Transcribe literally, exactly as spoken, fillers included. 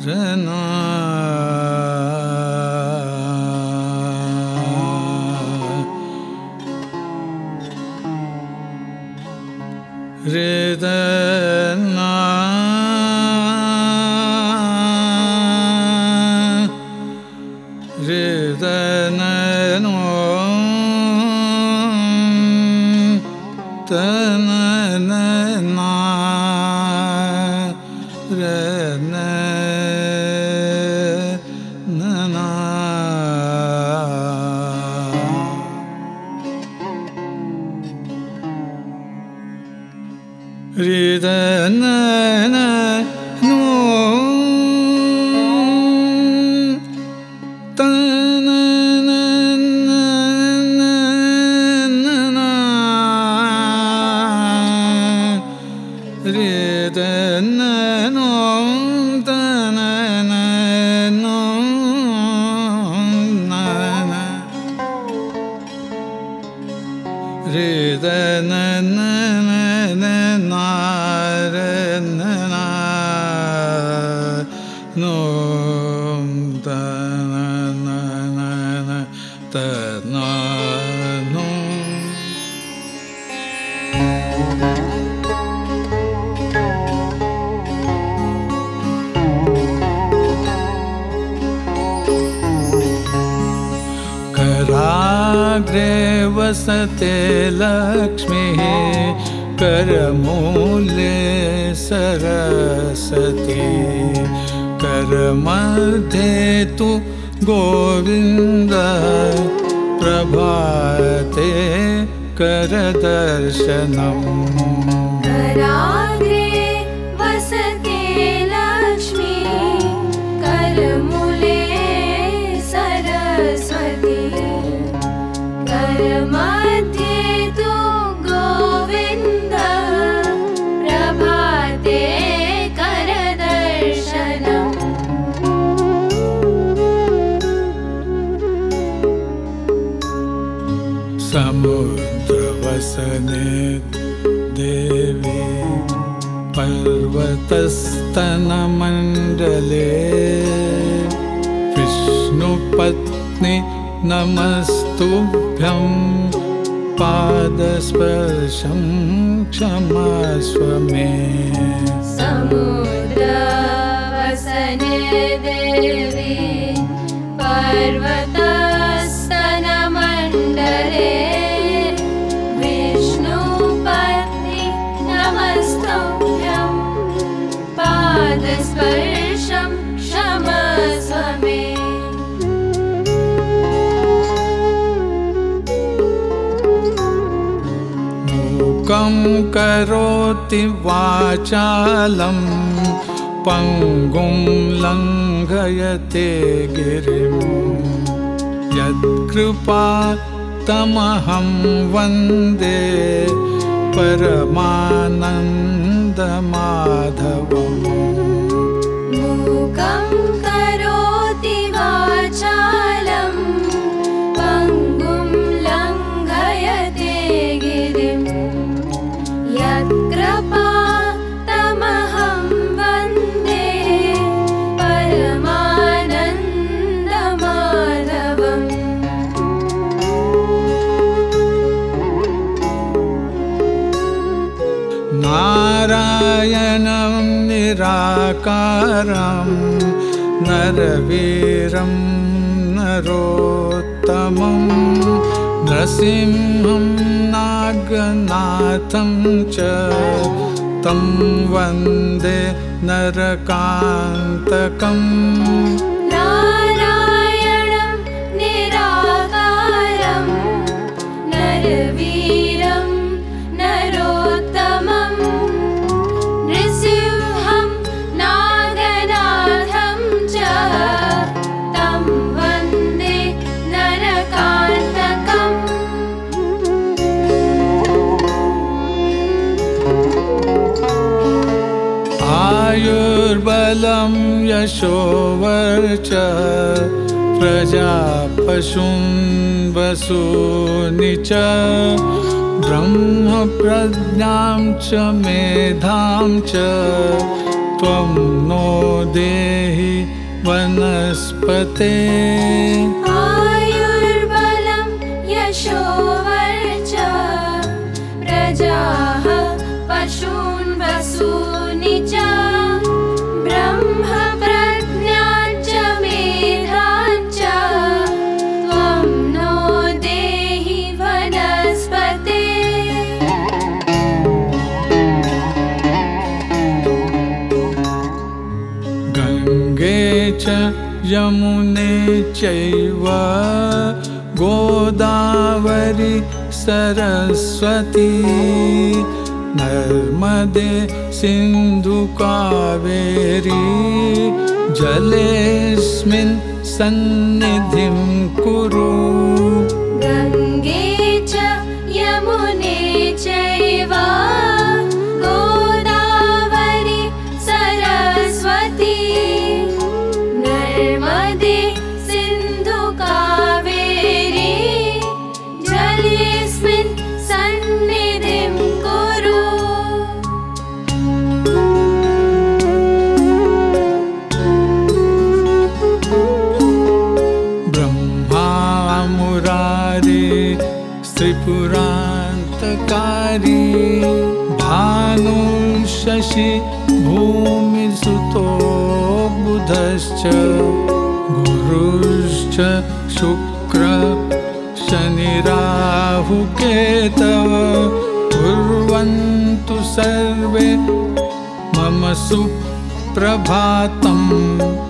rana Ridana Ridana no Tana na na Rana na na Ridana na no Tana na na na na Ridana no Tana na no na na Ridana na na na na na no ta na na na na ta na no कराग्रे वसते लक्ष्मीः करमूले सरस्वती करमध्ये तु गोविन्द प्रभाते करदर्शनम् कराग्रे वसते लक्ष्मी करमूले सरस्वती करमध्ये तु गोविन्द प्रभाते करदर्शनम् समुद्रवसने देवी पर्वतस्तनमण्डले विष्णुपत्नि नमस्तुभ्यं पादस्पर्शं क्षमस्व मे समुद्रवसने देवी पर्वतस्तनमण्डले विष्णुपत्नि नमस्तुभ्यं पादस्पर्शं क्षमस्व मे मूकं करोति वाचालं पङ्गुं लङ्घयते गिरिं यत्कृपातमहं वन्दे परमानन्दमाधवम् मूकं करोति वाचालं पङ्गुं लङ्घयते गिरिं यत्कृपातमहं वन्दे परमानन्दमाधवम् नारायणं निराकारं नरवीरं नरोत्तमं नृसिंहं नागनाथं च तं वन्दे नरकान्तकम् नारायणं निराकारं नरवीरं नरोत्तमं नृसिंहं नागनाथं च तं वन्दे नरकान्तकम् आयुर्बलं यशोवर्च प्रजापशून् वसूनि च ब्रह्मप्रज्ञां च मेधां च त्वं नो देहि वनस्पते आयुर्बलं यशोवर्च प्रजाः पशून् वसूनि च ब्रह्मप्रज्ञाञ्च मेधाञ्च त्वं नो देहि वनस्पते गङ्गे च यमुने चैव गोदावरी सरस्वती नर्मदे सिन्धु कावेरी जलेऽस्मिन् सन्निधिं कुरु गङ्गे च यमुने चैव गोदावरी सरस्वती नर्मदे सिन्धु कावेरी जलेऽस्मिन् सन्निधिं कुरु ब्रह्मा मुरारी त्रिपुरान्तकारी भानु शशि भूमिसुतो बुधश्च गुरुश्च शुक्र शनिराहुकेतव कुर्वन्तु सर्वे मम सुप्रभातम्।